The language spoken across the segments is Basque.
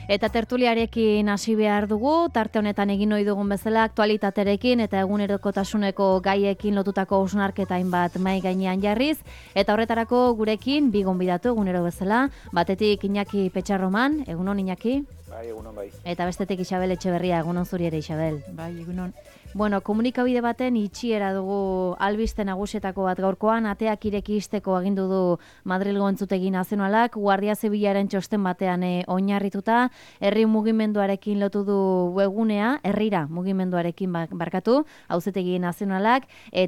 Eta tertuliarekin hasi behar dugu, tarte honetan egin ohi dugun bezala aktualitaterekin eta egunerokotasuneko gaiekin lotutako hausnarketa hainbat mahai gainean jarriz, eta horretarako gurekin bi gonbidatu egunero bezala, batetik Iñaki Petxarroman, egunon Iñaki? Bai, egunon bai. Eta bestetik Isabel Etxeberria, egunon zuri ere Isabel. Bai, egunon. Bueno, komunikabide baten itxiera dugu albiste nagusietako bat gaurkoan, ateak ireki isteko agindu du Madrilgo Entzutegi Nazionalak, Guardia Zibilaren txosten batean oinarrituta, herri mugimenduarekin lotu du webgunea, herrira mugimenduarekin barkatu, Auzitegi Nazionalak,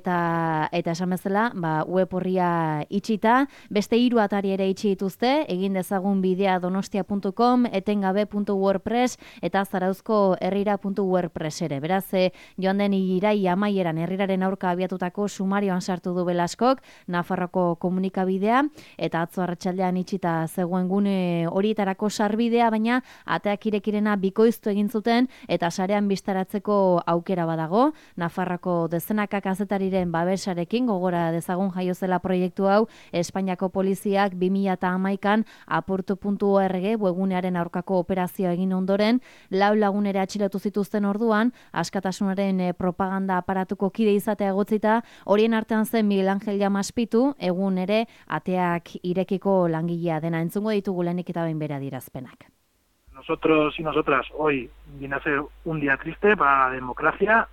eta esan bezala, web horria itxita, beste 3 atari ere itxi dituzte, egin dezagun bidea donostia.com, etengabe.wordpress eta zarauzko herrira.wordpress ere. Beraz, joan den iraila amaieran herriraren aurka abiatutako sumarioan sartu du Belaskok, Nafarroko komunikabidea, eta atzo arratsaldean itxita zegoen gune horietarako sarbidea, baina ateak irekirena bikoiztu egin zuten, eta sarean bistaratzeko aukera badago. Nafarroko dezenaka kazetariren babesarekin, gogora dezagun jaiozela proiektu hau, Espainiako poliziak 2011an aportu.org webgunearen aurkako operazioa egin ondoren, 4 lagun ere atxilotu zituzten orduan, askatasunaren propaganda aparatuko kide izatea egotzita, horien artean zen Miguel Angel Llamaspitu, egun ere ateak irekiko langilea dena. Entzungo ditugu lehenik eta behin bere adierazpenak. Nosotros y nosotras hoy viene a ser un día triste para la democracia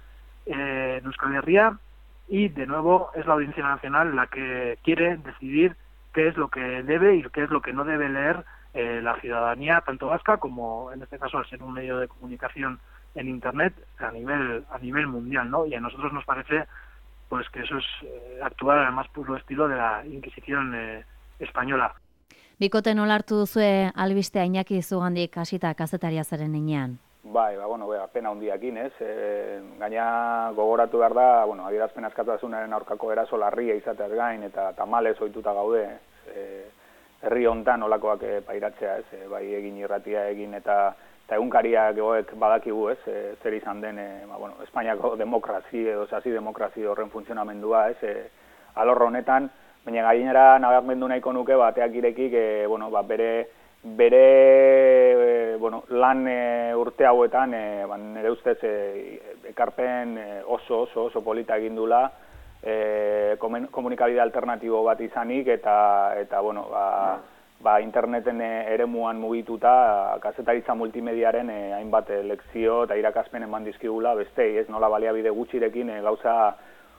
en Euskal Herria, y de nuevo es la Audiencia Nacional la que quiere decidir qué es lo que debe y qué es lo que no debe leer la ciudadanía, tanto vasca como, en este caso, al ser un medio de comunicación en Internet a nivel mundial, ¿no? Y a nosotros nos parece pues que eso es actuar al más puro estilo de la Inquisición española. Bikote nola hartu duzue albistea Iñaki zugandik hasita kazetaria zaren heinean? Bai, pena handiakin, ez? Gaina gogoratu behar da, adierazpen askatasunaren aurkako eraso larria izateaz gain, eta tamalez ohituta gaude, herri hontan olakoak pairatzea, ez? Bai egin irratia egin eta egunkariak goek badakigu, ez? Zer izan den, Espainiako demokrazi edo sasi demokrazi horren funtzionamendua, ez? Alorro honetan, baina gainera nabarmendu nahiko nuke bateak irekik, bere lan urte hauetan, nire ustez ekarpen oso polita egin dula, komunikabide alternatibo bat izanik, eta interneten eremuan mugituta, kazetaritza multimediaren hainbat lekzio eta irakaspen eman dizkigula bestei, ez nola baliabide gutxirekin gauza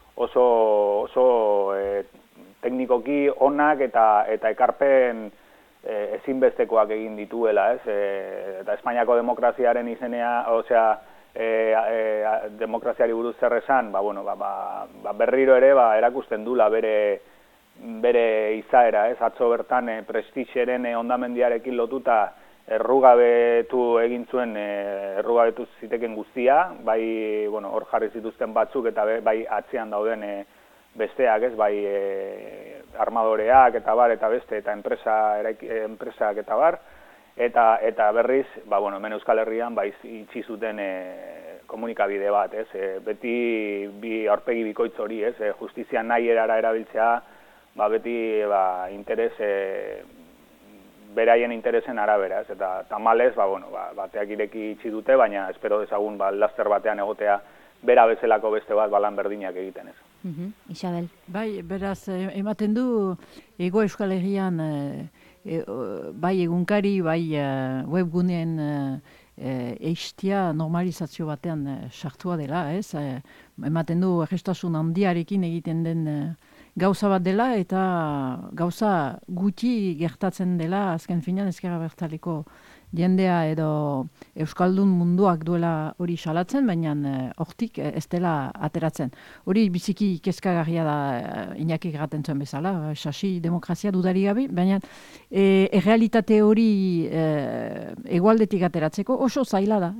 oso teknikoki onak eta ekarpen ezinbestekoak egin dituela, ez? Eta Espainiako demokraziaren izenea, demokraziari buruz zer esan, berriro ere erakusten dula bere izaera, ez? Atzo bertan prestixeren hondamendiarekin lotuta errugabetu egin zuen, errugabetu ziteken guztia, bai hor jarri zituzten batzuk eta bai atzean dauden besteak, ez, bai armadoreak eta bar eta beste eta enpresak eta bar, eta berriz, hemen Euskal Herrian itxi zuten komunikabide bat, ez, beti bi aurpegi bikoitz hori, ez, justizia nahi erara erabiltzea, beti interes, beraien interesen arabera, ez, eta tamalez, bateak ireki itxi dute, baina espero dezagun laster batean egotea bera bezalako beste bat lan berdinak egiten, ez. Isabel. Bai, beraz, ematen du Hego Euskal Herrian bai egunkari, bai webguneen eistia normalizazio batean sartua dela, ez? Ematen du errestasun handiarekin egiten den gauza bat dela, eta gauza gutxi gertatzen dela, azken finean ezkerra bertaleko jendea edo Euskaldun munduak duela hori salatzen, baina hortik ez dela ateratzen. Hori biziki kezkagarria da Iñaki gaten zuen bezala, sasi demokrazia dudari gabe, baina errealitate hori hegoaldetik ateratzeko oso zaila da.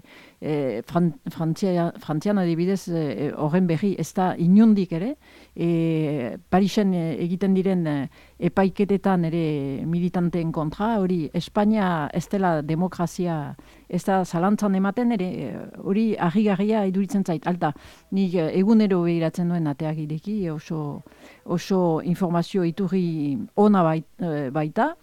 Frantzian adibidez horren berri ez da inundik ere, Parisen egiten diren epaiketetan ere militanteen kontra, hori Espainia ez dela demokrazia ez da zalantzan ematen ere, hori argigarria iduritzen zait. Alta, nik egunero behiratzen duen ateak ireki, oso informazio iturri ona baita,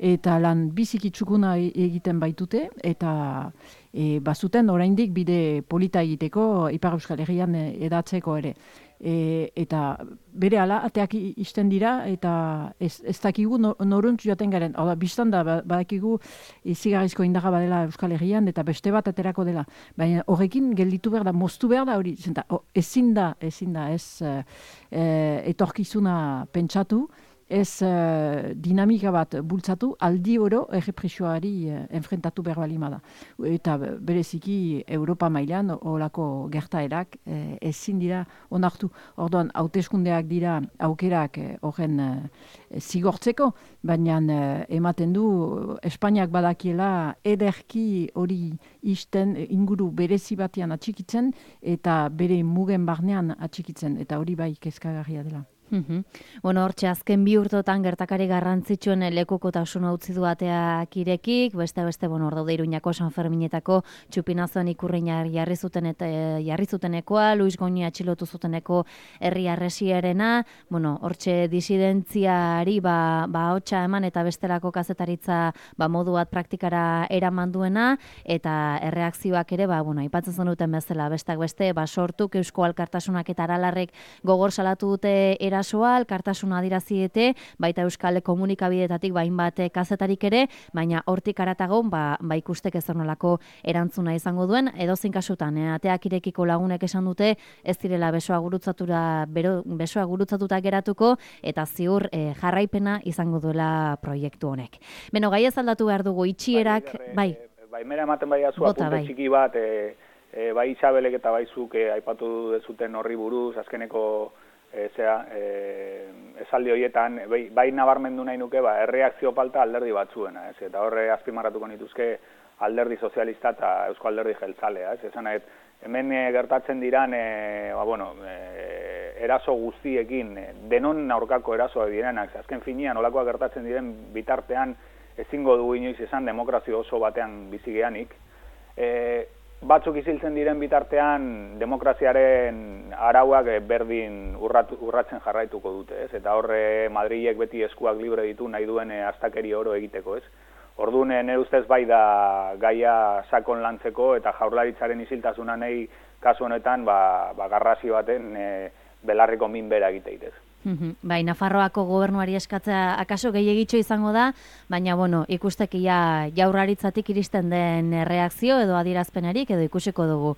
eta lan biziki txukuna egiten baitute, eta bazuten oraindik bide polita egiteko Ipar Euskal Herrian edatzeko ere. Eta bere ala ateak isten dira, eta ez dakigu noruntz joaten garen. Hau da, biztan da, badakigu izigarrizko indarra badela Euskal Herrian, eta beste bat aterako dela. Baina horrekin gelditu behar da, moztu behar da hori. Ezin da, ez etorkizuna pentsatu, ez dinamika bat bultzatu, aldi oro errepresioari enfrentatu behar balima da. Eta bereziki Europa mailan olako gertaerak ezin dira onartu. Orduan, hauteskundeak dira aukerak horren zigortzeko, baina ematen du Espainiak badakiela ederki hori isten inguru berezi batean atxikitzen eta bere mugen barnean atxikitzen, eta hori bai kezkagarria dela. Bueno, hortxe azken 2 urteotan gertakari garrantzitsuen lekukotasuna utzi du ateak irekik, beste, bueno, hor daude Iruñako San Ferminetako txupinazoan ikurriña jarri zutenekoa, Luis Goñi atxilotu zuteneko herri arresiarena, bueno, hortxe disidentziari hotxa eman eta bestelako kazetaritza modu bat praktikara eraman duena, eta erreakzioak ere, bueno, aipatzen zenuten bezala, bestak beste, sortuk Eusko Alkartasunak eta Aralarrek gogor salatu dute erasoa, elkartasuna adiraziete, baita Euskal komunikabideetatik hainbat kazetarik ere, baina hortik haratago ikustek ez nolako erantzuna izango duen, edozein kasutan, ateak irekiko lagunek esan dute, ez direla besoa gurutzatuta geratuko, eta ziur jarraipena izango duela proiektu honek. Beno, gai ez aldatu behar dugu, itxierak, bai. Mera ematen bai azu apunte txiki bat, bai Isabelek eta bai zuk aipatu dezuten horri buruz, azkeneko esaldi horietan, bai nabarmendu nahi nuke, erreakzio falta alderdi batzuena, eta horre azpimarratuko nituzke alderdi sozialista eta Eusko Alderdi Jeltzalea, esan nahi, hemen gertatzen diran, eraso guztiekin, denon aurkako erasoa direnak, azken finean, olakoa gertatzen diren bitartean, ezingo dugu inoiz esan demokrazio oso batean bizigeanik, batzuk iziltzen diren bitartean demokraziaren arauak berdin urratzen jarraituko dute, ez? Eta horre Madrilek beti eskuak libre ditu nahi duen astakeri oro egiteko, ez? Orduan, nire ustez bai da gaia sakon lantzeko eta Jaurlaritzaren isiltasuna nahi kasu honetan garrasi baten belarriko minbera egiteitez. Bai, Nafarroako gobernuari eskatzea akaso gehiegitxo izango da, baina, bueno, ikustekia Jaurlaritzatik iristen den reakzio edo adierazpenarik edo ikusiko dugu.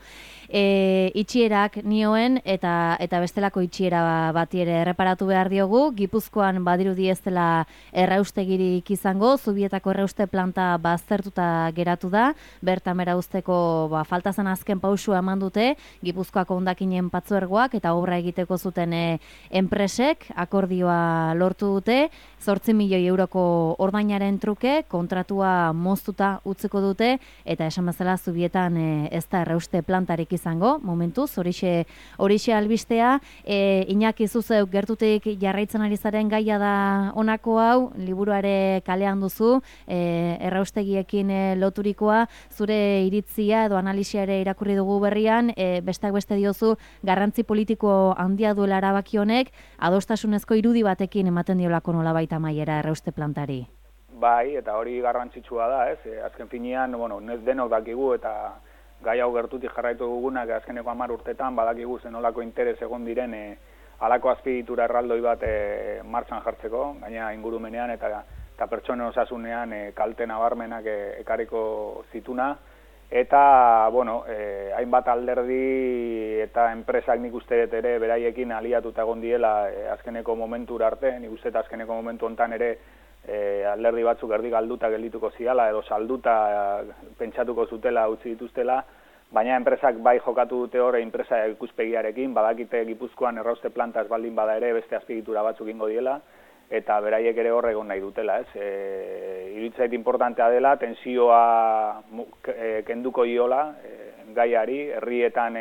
Itxierak nioen eta bestelako itxiera bati ere erreparatu behar diogu, Gipuzkoan badirudi ez dela erraustegirik izango, Zubietako errauste planta baztertuta geratu da, bertan bera usteko faltazan azken pausua eman dute, Gipuzkoako hondakinen patzuergoak eta obra egiteko zuten enpresek, akordioa lortu dute, 8 milioi euroko ordainaren truke, kontratua moztuta utziko dute, eta esan bezala Zubietan ez da errauste plantarik izango, momentuz, horixe albistea, Iñaki Zuzeuk gertutik jarraitzen ari zaren gaia da honako hau, liburuare kalean duzu, erraustegiekin loturikoa, zure iritzia edo analisiare irakurri dugu berrian, bestak beste diozu, garrantzi politiko handia duela erabaki honek, adostasunezko irudi batekin ematen diolako nolabait amaiera errauste plantari. Bai, eta hori garrantzitsua da, ez? Azken finean, denok dakigu eta gai hau gertutik jarraitu dugunak azkeneko 10 urtetan badakigu zenolako interes egon diren halako azpiegitura erraldoi bat martxan jartzeko, gaina ingurumenean eta pertsonen osasunean kalte nabarmenak ekarriko zituna. Eta, hainbat alderdi eta enpresak nik uste dut ere beraiekin aliatuta egon diela azkeneko momentura arte, nik uste eta azkeneko momentu hontan ere alderdi batzuk erdi galduta geldituko ziala edo salduta pentsatuko zutela utzi dituztela, baina enpresak bai jokatu dute hor enpresa ikuspegiarekin, badakite Gipuzkoan errauste planta ez baldin bada ere beste azpiegitura batzuk ingo diela, eta beraiek ere hor egon nahi dutela, ez? Iruditzait importantea dela, tensioa kenduko iola gaiari, herrietan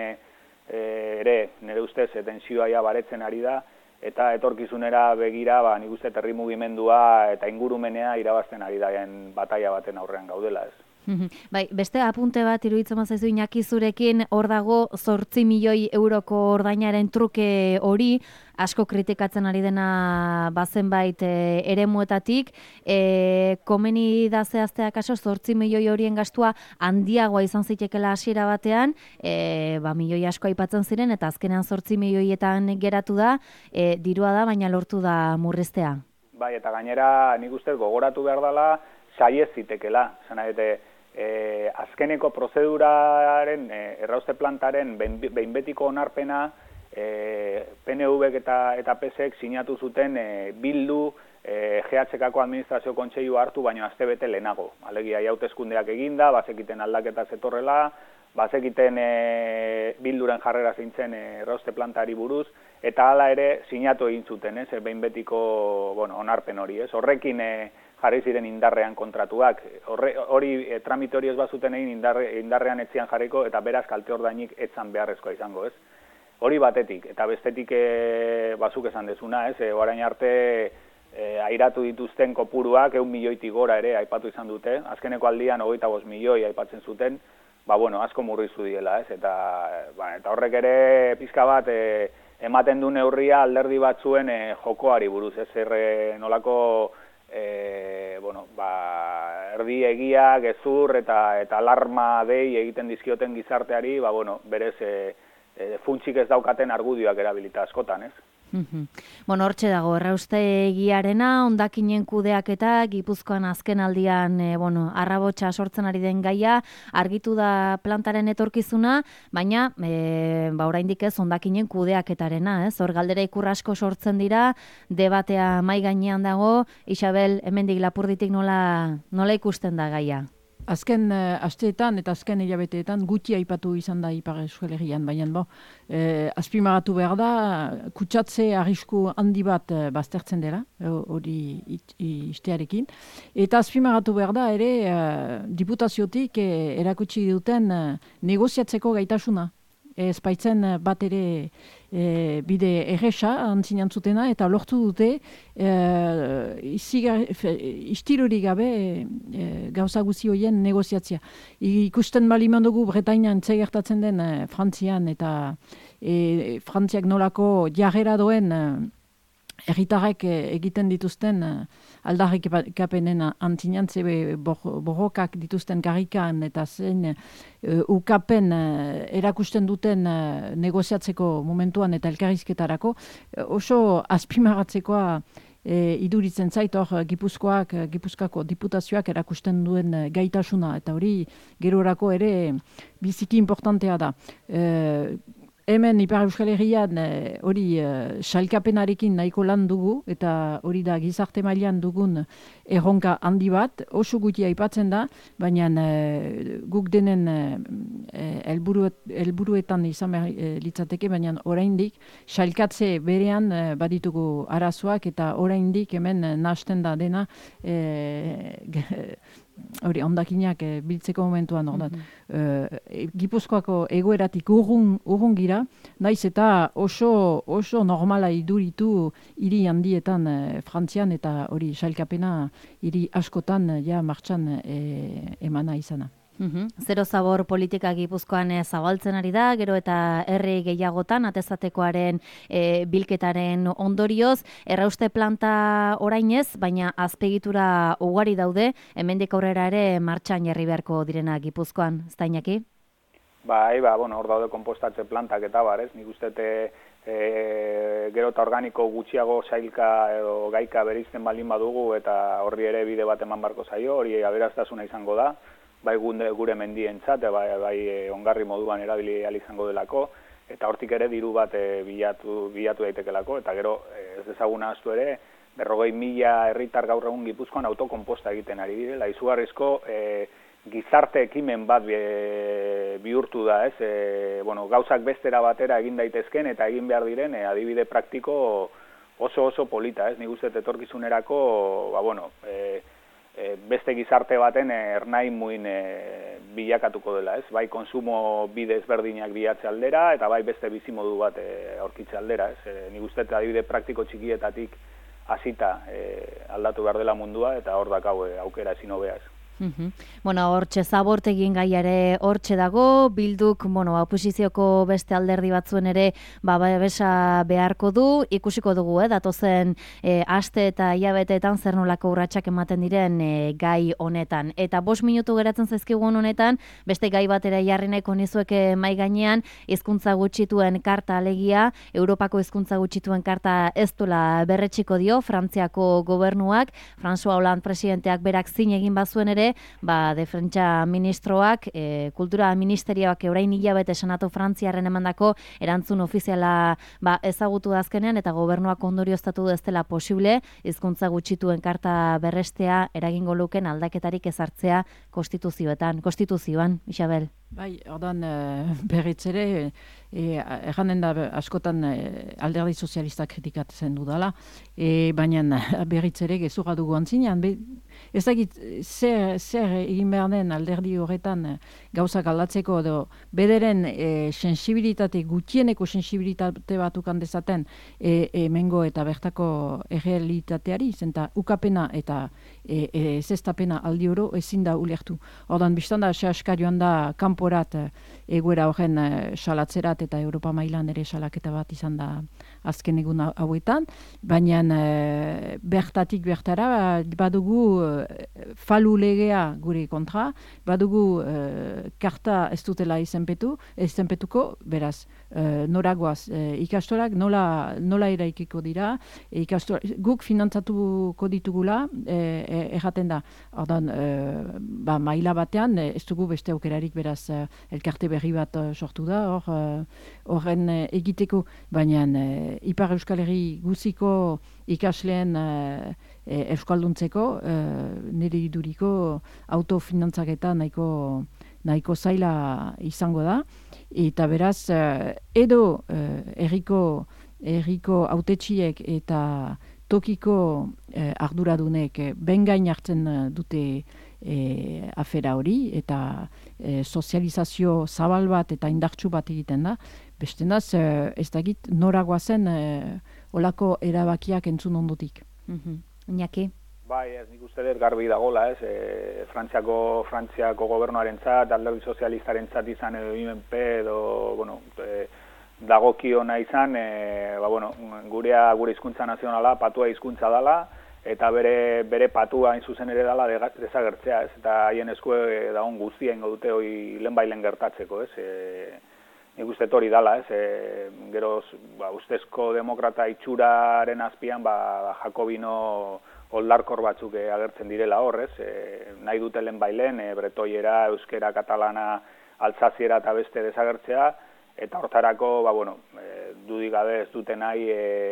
ere nire ustez tensioa ja baretzen ari da, eta etorkizunera begira, nik uste herri mugimendua eta ingurumenea irabazten ari daen bataia baten aurrean gaudela, ez? Bai, beste apunte bat iruditzen bazaizu Iñaki zurekin, hor dago 8 milioi euroko ordainaren truke hori, asko kritikatzen ari dena bazenbait eremuetatik, komeni da zehaztea kaso 8 milioi horien gastua handiagoa izan zitekela hasiera batean, milioi asko aipatzen ziren, eta azkenean 8 milioietan geratu da, dirua da, baina lortu da murriztea. Bai, eta gainera nik uste gogoratu behar dela, saiez zitekela, azkeneko prozeduraren, errauste plantaren behin betiko onarpena, PNV eta PSek sinatu zuten Bildu GHKko administrazio kontseilu hartu baino astebete lehenago. Alegia hauteskundeak eginda, bazekiten aldaketa zetorrela, bazekiten Bilduren jarrera zintzen errauste plantari buruz, eta hala ere sinatu egin zuten, behin betiko onarpen hori. Horrekin jarri ziren indarrean kontratuak. Hori tramite hori ez bazuten egin indarrean etzian jarriko, eta beraz kalte ordainik etzan beharrezkoa izango, ez? Hori batetik, eta bestetik bazuk esan dezuna, orain arte airatu dituzten kopuruak 100 milioitik gora ere aipatu izan dute, azkeneko aldian 25 milioi aipatzen zuten, asko murriztu diela, ez? Eta horrek ere pizka bat ematen du neurria alderdi batzuen jokoari buruz, ez? Nolako erdi egia, gezur eta alarma dei egiten dizkioten gizarteari, berez funtsik ez daukaten argudioak erabilita askotan, ez? Hortxe dago, erraustegiarena, hondakinen kudeaketa, Gipuzkoan azken aldian, arrabotsa sortzen ari den gaia, argitu da plantaren etorkizuna, baina, oraindik ez hondakinen kudeaketarena, ez? Hor galdera ikur asko sortzen dira, debatea mai gainean dago, Isabel, hemendik Lapurditik nola ikusten da gaia? Azken asteetan eta azken hilabeteetan gutxi aipatu izan da Ipar Euskal Herrian, baina azpimagatu behar da, kutsatze arrisku handi bat baztertzen dela, hori istearekin, eta azpimagatu behar da ere diputaziotik erakutsi duten negoziatzeko gaitasuna. Ez baitzen bat ere bide erresa antzinantzutena, eta lortu dute istirori gabe gauza guzi horien negoziatzea. Ikusten baliman dugu Bretainan gertatzen den Frantzian, eta Frantziak nolako jarrera doen herritarrek egiten dituzten aldarrikapenen antzinantze borrokak dituzten garrikan eta zein ukapen erakusten duten negoziatzeko momentuan eta elkarrizketarako oso azpimarratzekoa iduritzen zait hor Gipuzkoako diputazioak erakusten duen gaitasuna, eta hori gerorako ere biziki importantea da. Hemen Ipar Euskal Herrian hori sailkapenarekin nahiko lan dugu, eta hori da gizarte mailan dugun erronka handi bat, oso gutxi aipatzen da, baina guk denen helburuetan izan behar litzateke, baina oraindik sailkatze berean baditugu arazoak, eta oraindik hemen nahasten da dena hori hondakinak biltzeko momentuan Gipuzkoako egoeratik urrun gira, naiz eta oso normala iduritu hiri handietan Frantzian, eta hori sailkapena hiri askotan martxan emana izana. Zero zabor politika Gipuzkoan zabaltzen ari da, gero eta herri gehiagotan, atezatekoaren bilketaren ondorioz, errauste planta orainez, baina azpegitura ugari daude, hemendik aurrera ere martxan jarri beharko direna Gipuzkoan, ez da Iñaki? Hor daude konpostatze plantak eta ez, nik uste gero eta organiko gutxiago sailka edo gaika bereizten baldin badugu, eta horri ere bide bat eman barko zaio, hori aberastasuna izango da, bai gure mendientzat, bai ongarri moduan erabili ahal izango delako, eta hortik ere diru bat bilatu daitekelako, eta gero ez dezaguna ahaztu ere, 40.000 herritar gaur egun Gipuzkoan autokonposta egiten ari direla, izugarrizko gizarte ekimen bat bihurtu da, ez? Gauzak bestera batera egin daitezken eta egin behar diren adibide praktiko oso polita, ez? Nik uste etorkizunerako, beste gizarte baten ernai muin bilakatuko dela, ez? Bai konsumo bide ezberdinak bilatze aldera, eta bai beste bizimodu bat aurkitze aldera, ez? Nik uste adibide praktiko txikietatik hasita aldatu behar dela mundua, eta hor dakau aukera ezin hobea, ez? Bueno, hortxe zabortegien gaiare hortxe dago, Bilduk, oposizioko beste alderdi batzuen ere babesa beharko du, ikusiko dugu, datozen aste eta hilabeteetan zer nolako urratsak ematen diren gai honetan. Eta 5 minutu geratzen zaizkigun honetan, beste gai batera jarri nahiko nizueke mai gainean, hizkuntza gutxituen karta alegia, Europako hizkuntza gutxituen karta ez duela berretxiko dio, Frantziako gobernuak, François Hollande presidenteak berak zin egin bazuen ere, defentsa ministroak, kultura ministerioak orain hilabete Senatu Frantziarren emandako erantzun ofiziala ezagutu azkenean eta gobernuak ondorioztatu ez dela posible hizkuntza gutxituen karta berrestea eragingo luken aldaketarik ezartzea konstituzioan, Isabel. Bai, ordan berriz ere, erranen da askotan alderdi sozialistak kritikatzen dudala, baina berriz ere gezurra dugu antzinean, ez dakit zer egin behar den alderdi horretan gauzak aldatzeko edo bederen sensibilitate, gutxieneko sensibilitate batukan dezaten hemengo eta bertako errealitateari, zenta ukapena eta zestapena aldi oro ezin da ulertu. Ordan biztan da, sehaska joan da kanporat egoera horren salatzerat eta Europa mailan ere salaketa bat izan da azken egun hauetan, baina bertatik bertara badugu falu legea gure kontra, badugu karta ez dutela izenpetuko, beraz, noragoaz ikastorak nola eraikiko dira, guk finantzatuko ditugula, erraten da, ordan, maila batean, ez dugu beste aukerarik beraz elkarte berri bat sortu da, horren egiteko, baina Ipar Euskal Herri guziko ikasleen euskalduntzeko, nire iduriko autofinantzaketa nahiko zaila izango da, eta beraz, edo herriko hautetsiek eta tokiko arduradunek bengain hartzen dute afera hori, eta sozializazio zabal bat eta indartsu bat egiten da. Bestenaz, ez dakit noragoa zen olako erabakiak entzun ondotik. Iñaki? Bai, ez nik uste dut garbi dagola, Frantziako gobernuarentzat, alderdi sozialistarentzat izan edo IMP edo, dagokiona izan, gure hizkuntza nazionala, patua hizkuntza dela, eta bere patua hain zuzen ere dela desagertzea, eta haien esku dagoen guztia ingo dute hori lehenbailen gertatzeko, nik uste hori dela, gero ustezko demokrata itxuraren azpian, jakobino oldarkor batzuk agertzen direla hor, nahi dute lehenbailen, bretoiera, euskera, katalana, altzaziera eta beste desagertzea, eta hortarako, dudik gabe ez dute nahi,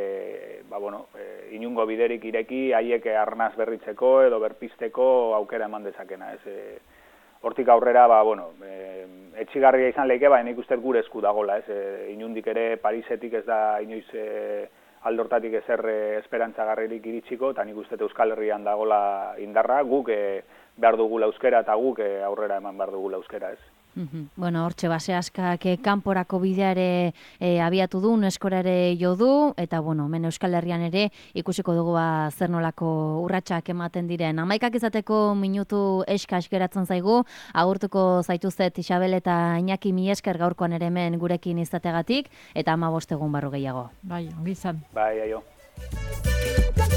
inungo biderik ireki, haiek arnaz berritzeko edo berpisteko aukera eman dezakena. Hortik aurrera, etxigarria izan leike, nik uste gure esku dagola. Inundik ere Parisetik ez da inoiz aldortatik ezer esperantzagarririk iritsiko, eta nik uste Euskal Herrian dagola indarra, guk behar dugula euskera eta guk aurrera eman behar dugula euskera, Hortxe base askak kanporako bidea ere abiatu du, eskora ere jo du, eta hemen Euskal Herrian ere ikusiko dugu zer nolako urratsak ematen diren. 11 izateko minutu eskas geratzen zaigu, agurtuko zaituztet Isabel eta Iñaki, mila esker gaurkoan ere hemen gurekin izategatik, eta 15 egun barru gehiago. Bai, ongi izan. Bai, aio.